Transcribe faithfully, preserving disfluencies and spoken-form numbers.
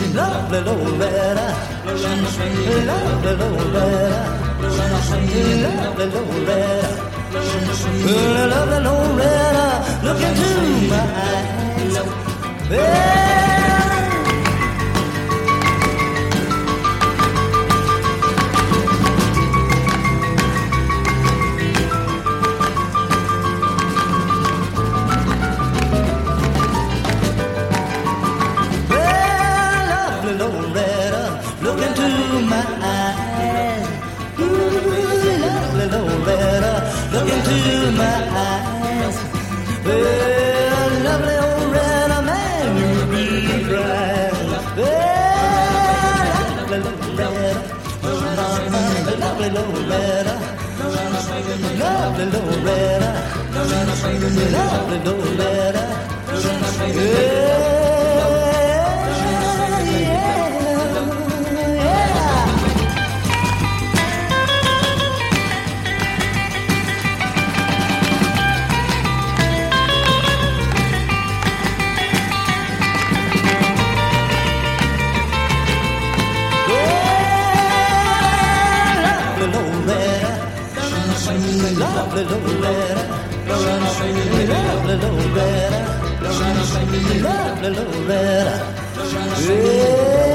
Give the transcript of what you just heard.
lovely Loretta, lovely Loretta, lovely Loretta, lovely Loretta, look into my eyes. Yeah. Loretta, look into my eyes. Ooh, lovely Loretta, look into my eyes. Well, lovely Loretta, man, you'll be crying. Well, lovely Loretta, lovely Loretta, lovely Loretta, lovely Loretta, yeah. Lovely Loretta, lovely Loretta, lovely Loretta, yeah.